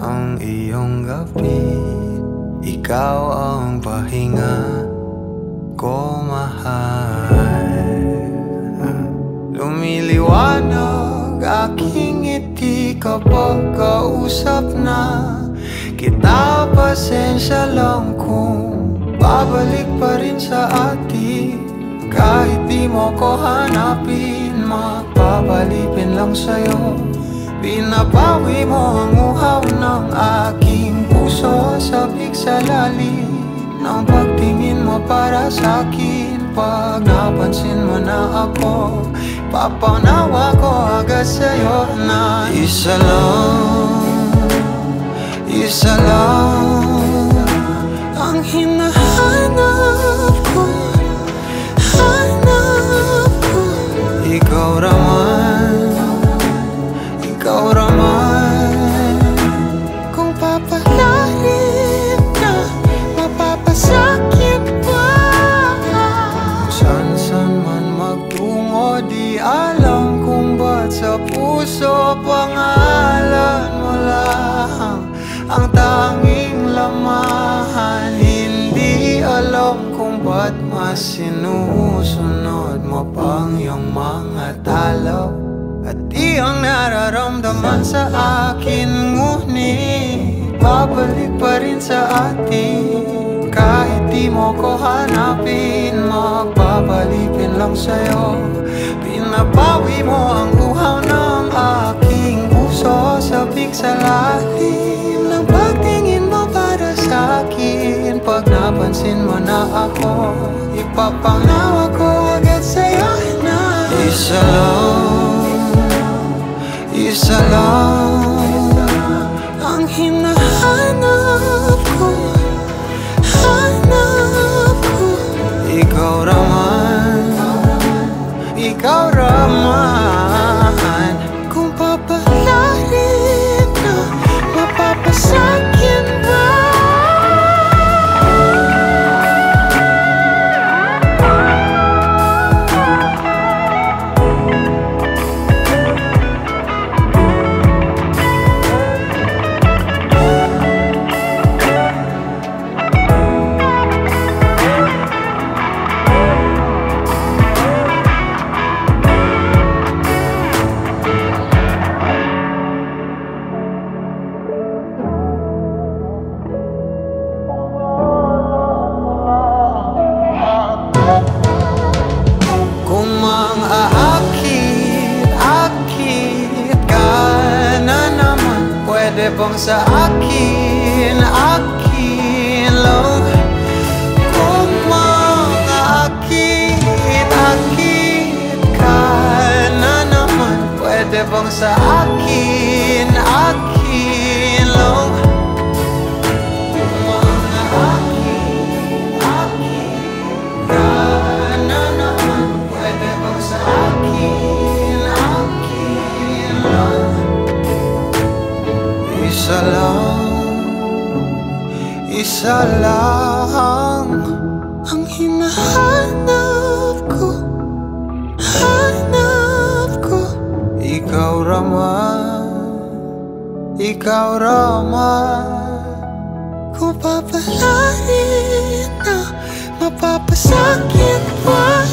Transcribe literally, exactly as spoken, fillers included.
ang iyong gabi. Ikaw ang pahinga ko, mahal. Lumiliwanag aking ngiti kapag kausap na kita. Pasensya lang kung babalik pa rin sa atin. Kahit di mo ko hanapin, magpapalipin lang sa'yo. Pinapawi mo ang uhaw ng aking puso. Sabik sa lalim ng pagtingin mo para sa'kin. Pag napansin mo na ako, papanawa ko agad sa'yo na isa lang, isa lang ang hinahanap ko, hanap ko. Ikaw raman, ikaw raman. Kung papalarin na, mapapasakit pa. San-san man magtungo, di alam kung ba't sa puso pangalan mo lang ang tanging lamahan. Hindi alam kung ba't mas sinusunod mo pang iyong mga talo. At di ang nararamdaman sa akin, ngunit babalik pa rin sa atin. Kahit di mo ko hanapin, magpapalipin lang sa'yo. Pinapawi mo ang uhaw ng aking puso. Sabik sa lalim ng pagtingin mo para sa'kin. Pag napansin mo na ako, ipapanawa ko agad sa'yo na isa lang, isa lang ang hinahanap ko, hanap ko. Ikaw raman, ikaw raman. Kung papalarin na, mapapasakit ba? Pwede bang sa akin, akin lang? Kung mang-akit-akit ka na naman, pwede bang sa akin, akin lang? Kung mang-akit-akit ka na naman, pwede bang sa akin, akin lang? Isa lang, isa lang ang hinahanap ko, hanap ko. Ikaw raman, ikaw raman. Kung papalarin na, mapapasakit pa.